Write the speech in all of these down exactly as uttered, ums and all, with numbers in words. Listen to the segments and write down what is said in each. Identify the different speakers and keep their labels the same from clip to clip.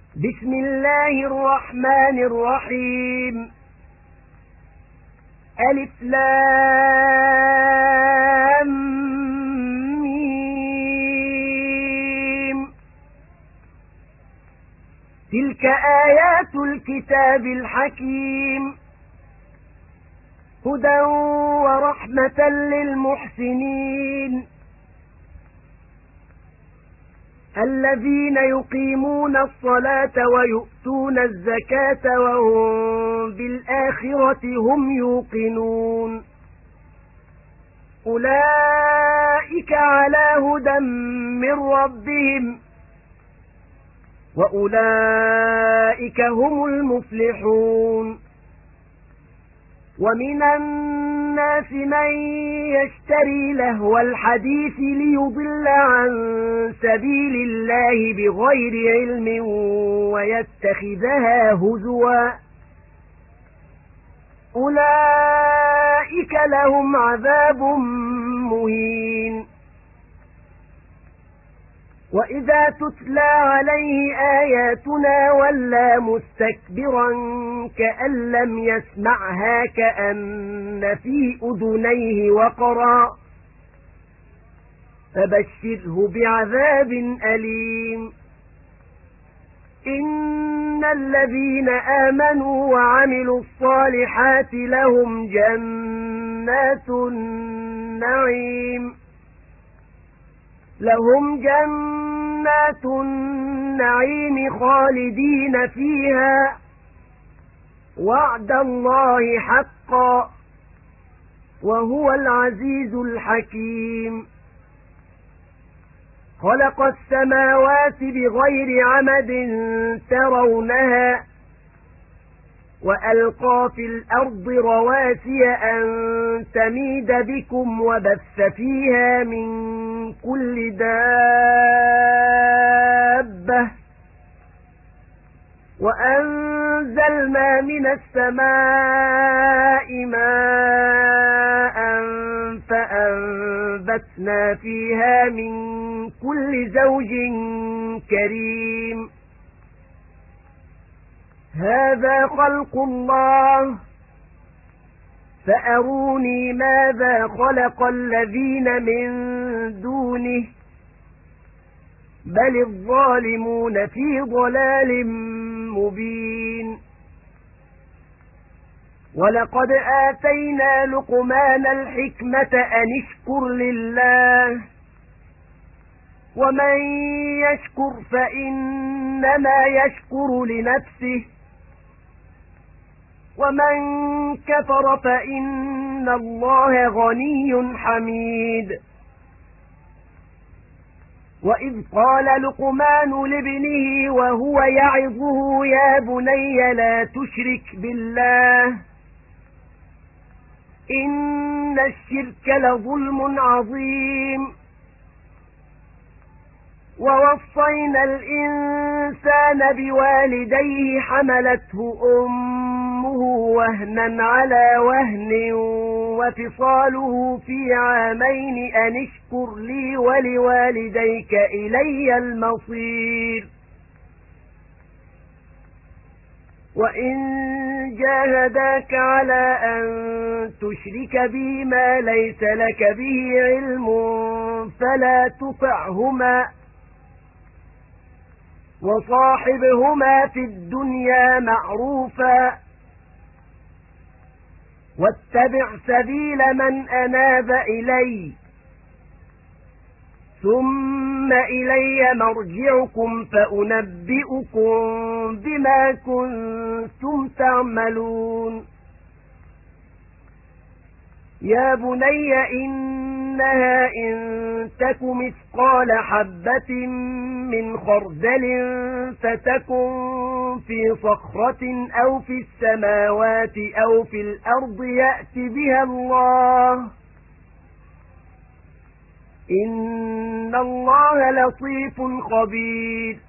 Speaker 1: بسم الله الرحمن الرحيم. ألف لام ميم. تلك آيات الكتاب الحكيم، هدى ورحمة للمحسنين الذين يقيمون الصلاة ويؤتون الزكاة وهم بالآخرة هم يوقنون. أولئك على هدى من ربهم وأولئك هم المفلحون. ومن الناس من يشتري لهو الحديث ليضل عن سبيل الله بغير علم ويتخذها هزوا، أولئك لهم عذاب مهين. وإذا تتلى عليه آياتنا ولى مستكبرا كأن لم يسمعها كأن في أذنيه وقرا، فبشره بعذاب أليم. إن الذين آمنوا وعملوا الصالحات لهم جنات النعيم لهم جنات النعيم خالدين فيها، وعد الله حقا، وهو العزيز الحكيم. خلق السماوات بغير عمد ترونها وألقى في الأرض رواسي أن تميد بكم وبث فيها من كل دابة، وأنزلنا من السماء ماء فأنبتنا فيها من كل زوج كريم. هذا خلق الله فأروني ماذا خلق الذين من دونه بل الظالمون في ضلال مبين. ولقد آتينا لقمان الحكمة أن اشكر لله، ومن يشكر فإنما يشكر لنفسه، ومن كفر فإن الله غني حميد. وإذ قال لقمان لابنه وهو يعظه يا بني لا تشرك بالله إن الشرك لظلم عظيم. ووصينا الإنسان بوالديه حملته أمه وهنا على وهن وفصاله في عامين أن اشكر لي ولوالديك إلي المصير. وإن جاهداك على أن تشرك بي ما ليس لك به علم فلا تطعهما وصاحبهما في الدنيا معروفا واتبع سبيل من أناب إلي ثم إلي مرجعكم فأنبئكم بما كنتم تعملون. يا بني إنها إن تك مثقال حبة من خردل فتكن في صخرة أو في السماوات أو في الأرض يأت بها الله إن الله لطيف خبير.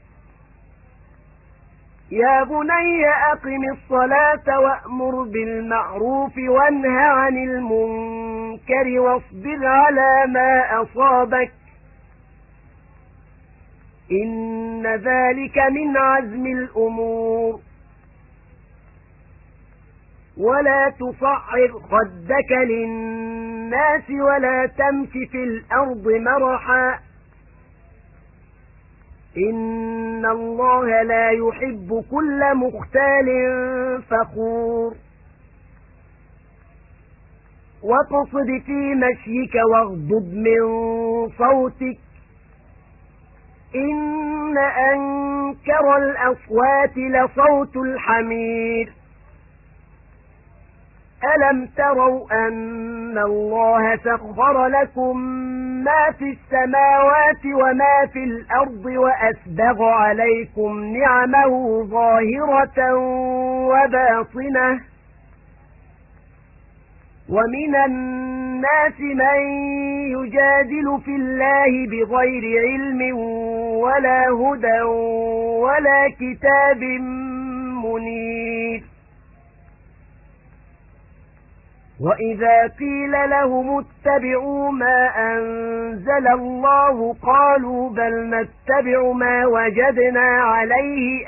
Speaker 1: يا بني أقم الصلاة وأمر بالمعروف وانه عن المنكر واصبر على ما أصابك إن ذلك من عزم الأمور. ولا تصعر خدك للناس ولا تمش في الأرض مرحا إن الله لا يحب كل مختال فخور. واقصد في مشيك واغضض من صوتك إن أنكر الأصوات لصوت الحمير. ألم تروا أن الله سخر لكم ما في السماوات وما في الأرض وأسبغ عليكم نعمه ظاهرة وباطنة ومن الناس من يجادل في الله بغير علم ولا هدى ولا كتاب منير. وإذا قيل لهم اتبعوا ما أنزل الله قالوا بل نتبع ما وجدنا عليه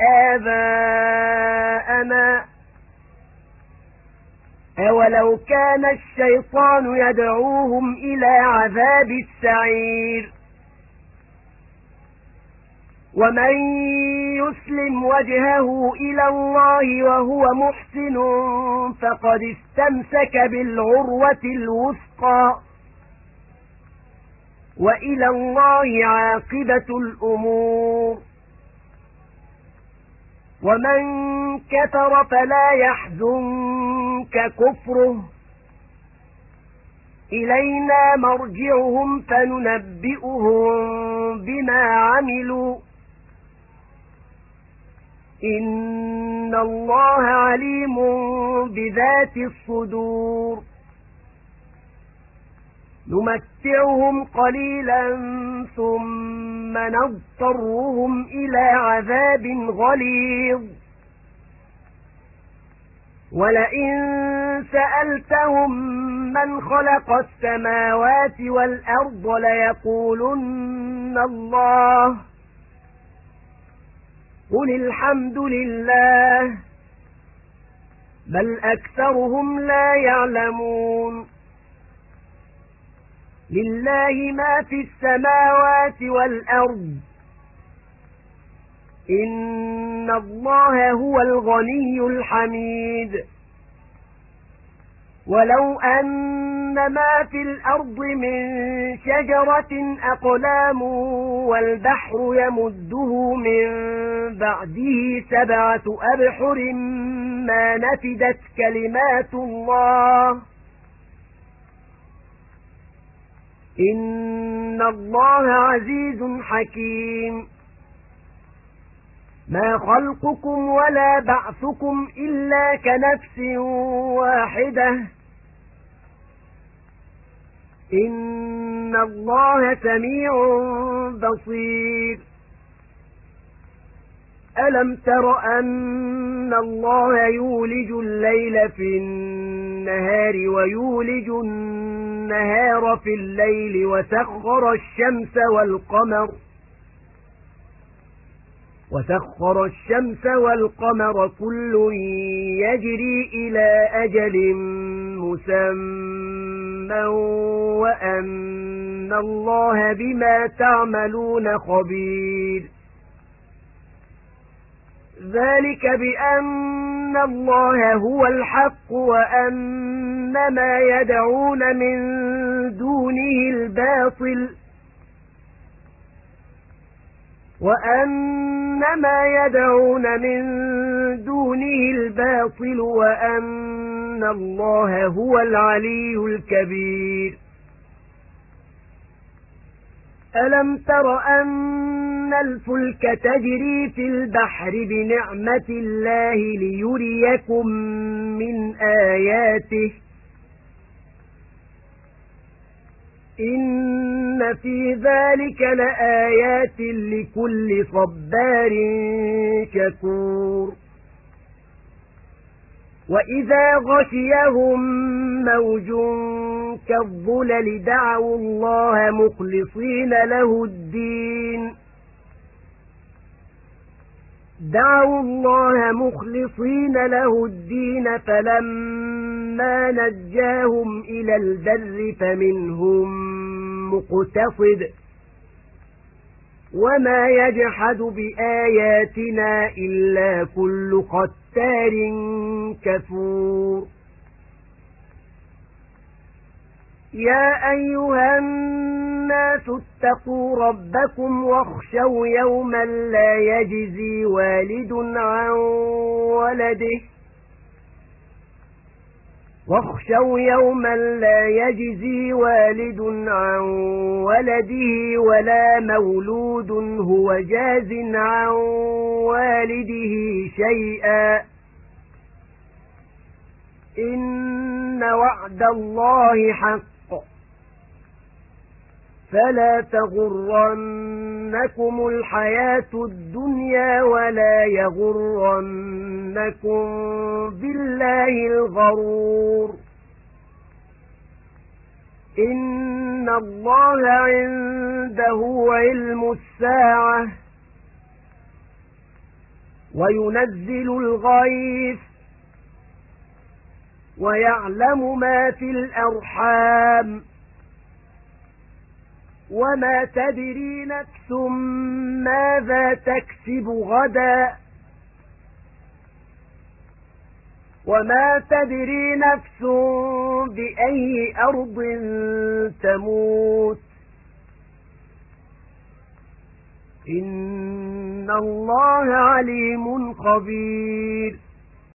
Speaker 1: آباءنا أولو كان الشيطان يدعوهم إلى عذاب السعير. ومن يسلم وجهه إلى الله وهو محسن فقد استمسك بالعروة الوثقى وإلى الله عاقبة الأمور. ومن كفر فلا يحزنك كفره إلينا مرجعهم فننبئهم بما عملوا إن الله عليم بذات الصدور. نمتعهم قليلا ثم نضطرهم إلى عذاب غليظ ولئن سألتهم من خلق السماوات والأرض ليقولن الله قل الحمد لله بل أكثرهم لا يعلمون. لله ما في السماوات والأرض إن الله هو الغني الحميد. ولو أن ما في الأرض من شجرة أقلام والبحر يمده من بعده سبعة أبحر ما نفدت كلمات الله إن الله عزيز حكيم. ما خلقكم ولا بعثكم إلا كنفس واحدة إن الله سميع بصير. ألم تر أن الله يولج الليل في النهار ويولج النهار في الليل وسخر الشمس والقمر وسخر الشمس والقمر كل يجري إلى أجل مسمى وأن الله بما تعملون خبير. ذلك بأن الله هو الحق وأن ما يدعون من دونه الباطل وأن ما يدعون من دونه الباطل وأن الله هو العلي الكبير. ألم تر أن الفلك تجري في البحر بنعمة الله ليريكم من آياته إن في ذلك لآيات لكل صبار شكور. وإذا غشيهم موج كالظلل دعوا الله مخلصين له الدين دعوا الله مخلصين له الدين فلما نجاهم إلى البر فمنهم مقتصد وما يجحد بآياتنا إلا كل ختار كفور يا أيها الناس اتقوا ربكم واخشوا يوما لا يجزي والد عن ولده واخشوا يوما لا يجزي والد عن ولده ولا مولود هو جاز عن والده شيئا إن وعد الله حق فلا تغرنكم الحياة الدنيا ولا يغرنكم بالله الغرور إن الله عنده علم الساعة وينزل الغيث ويعلم ما في الأرحام وما تدري نفس ماذا تكسب غدا وما تدري نفس بأي أرض تموت إن الله عليم خبير